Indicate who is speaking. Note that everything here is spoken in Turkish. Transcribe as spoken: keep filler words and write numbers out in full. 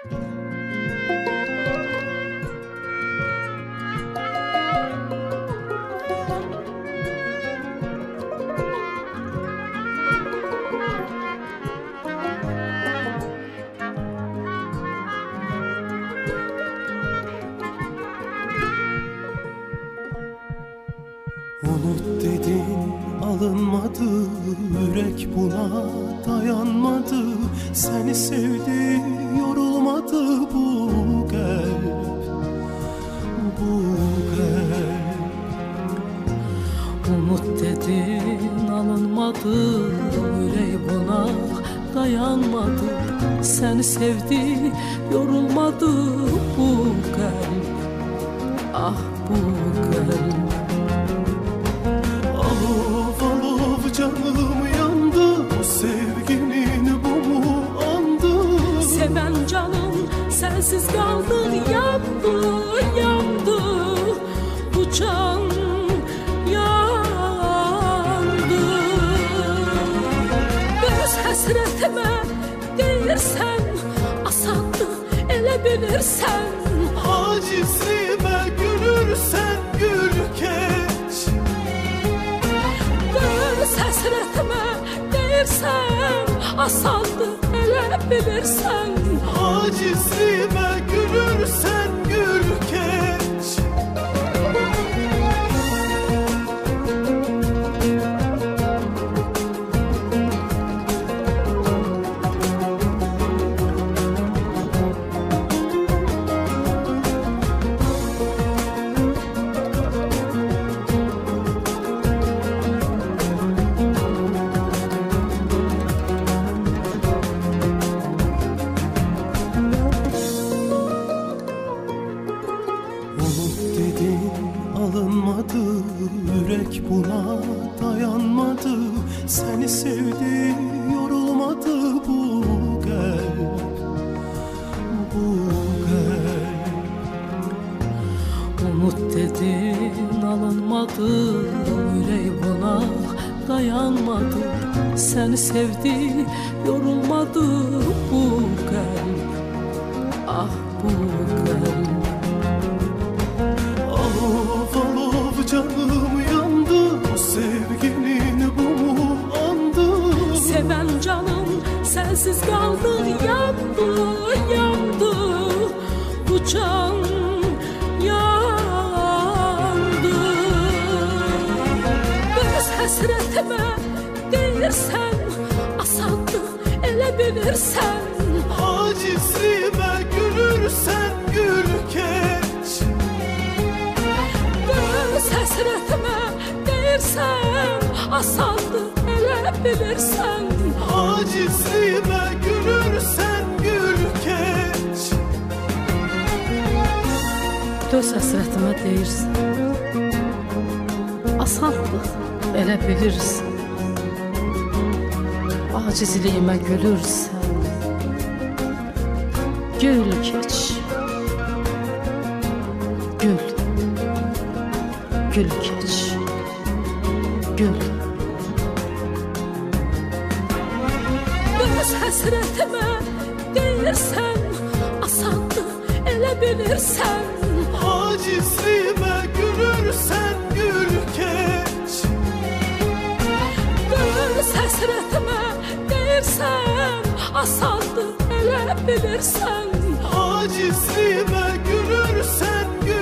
Speaker 1: Unut dedin alınmadı, yürek buna dayanmadı. Seni sevdi, yorulmadı bu kalp, bu kalp.
Speaker 2: Umut dedin alınmadı, yüreği buna dayanmadı. Seni sevdi, yorulmadı bu kalp, ah bu kalp.
Speaker 1: Alev alev canım yandı, bu sevginin bu mu andı?
Speaker 2: Seven canım sensiz kaldı, yandı, yandı. Bu can yandı. Öz həsrətimə deyirsən, asandı, elə bilirsən.
Speaker 1: Acizliğime gülürsen gül keç.
Speaker 2: Öz həsrətimə deyirsən, asandı, elə bilirsən.
Speaker 1: Acizliğime gülürsen gül keç. Alınmadı, yürek buna dayanmadı. Seni sevdi, yorulmadı bu kalp, bu kalp.
Speaker 2: Umut dedin alınmadı, yüreği buna dayanmadı. Seni sevdi, yorulmadı bu kalp, ah bu kalp.
Speaker 1: Alev alev canım yandı, bu sevginin bu mu andı?
Speaker 2: Seven canım sensiz kaldı, yandı, yandı. Bu can yandı. Öz həsrətimə deyirsən, asandı, elə bilirsən.
Speaker 1: Acizliğime gülürsen gül keç.
Speaker 2: Öz həsrətimə deyirsən, asandı, elə bilirsən.
Speaker 1: Acizliğime gülürsen gül keç.
Speaker 2: Öz həsrətimə deyirsən, asandı, elə bilirsən. Acizliyimə gülürsən, gül keç. Gül, gül keç, gül. Öz həsrətimə deyirsən, asandı, elə bilirsən.
Speaker 1: Acizliğime gülürsen gül keç.
Speaker 2: Öz həsrətimə deyirsən, asandı, elə bilirsən.
Speaker 1: Acizliğime gülürsen gül